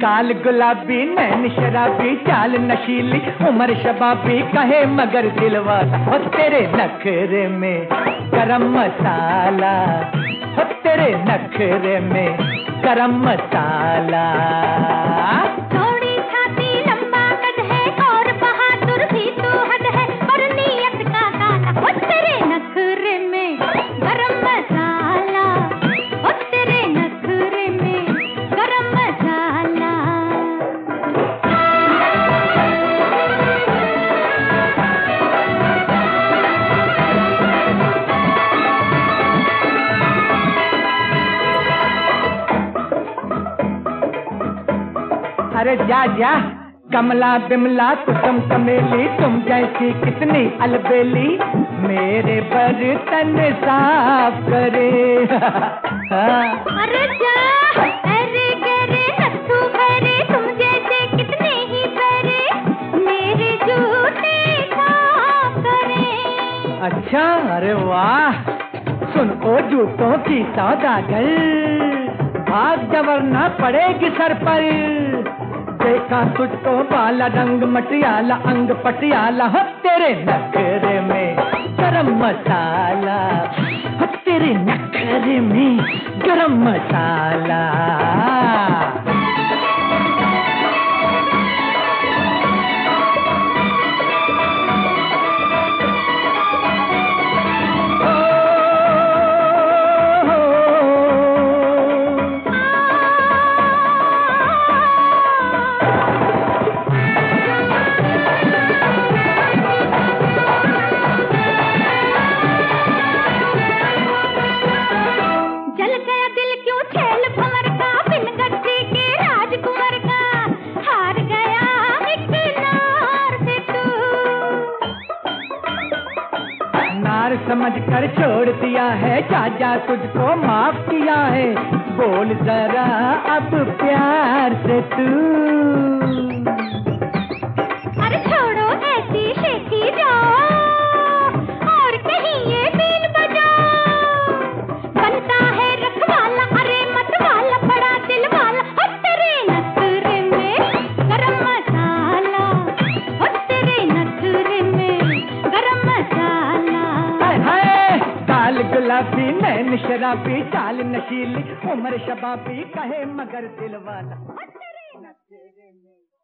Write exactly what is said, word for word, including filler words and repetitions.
काल गुलाबी नैन शराबी चाल नशीली उम्र शबाबी कहे मगर दिलवाला हो तेरे नखरे में गरम मसाला हो तेरे नखरे में गरम मसाला। थोड़ी छाती लंबा कद है और बहादुर भी तो हद है और नीयत का काला हो तेरे नखरे में गरम मसाला हो तेरे नखरे में गरम मसाला। अरे जा जा कमला बिमला कुसुम चमेली तुम जैसी कितनी अलबेली मेरे बर्तन साफ करे। अरे जा अरे गरे नत्थू भरे तुम जैसे कितने ही भरे मेरे जूते साफ करे। अच्छा अरे वाह सुन ओ जूतों की सौदागर भाग जवरना पड़ेगी सर पर। देखा तुझको बाला रंग मटियाला अंग पटियाला हो तेरे नखरे में गरम मसाला हो तेरे नखरे में गरम मसाला। समझ कर छोड़ दिया है चाचा तुझको माफ किया है बोल जरा अब प्यार से तू। अरे छोड़ो ऐसी शेखी जाओ और कहीं ये बीन बजाओ बनता है रखवाला अरे मत वाला बड़ा दिल वाला हो तेरे नखरे में गरम मसाला हो तेरे नखरे में गरम मसाला। काल गुलाबी नैन शराबी चाल नशीली उम्र शबाबी कहे मगर दिलवाला।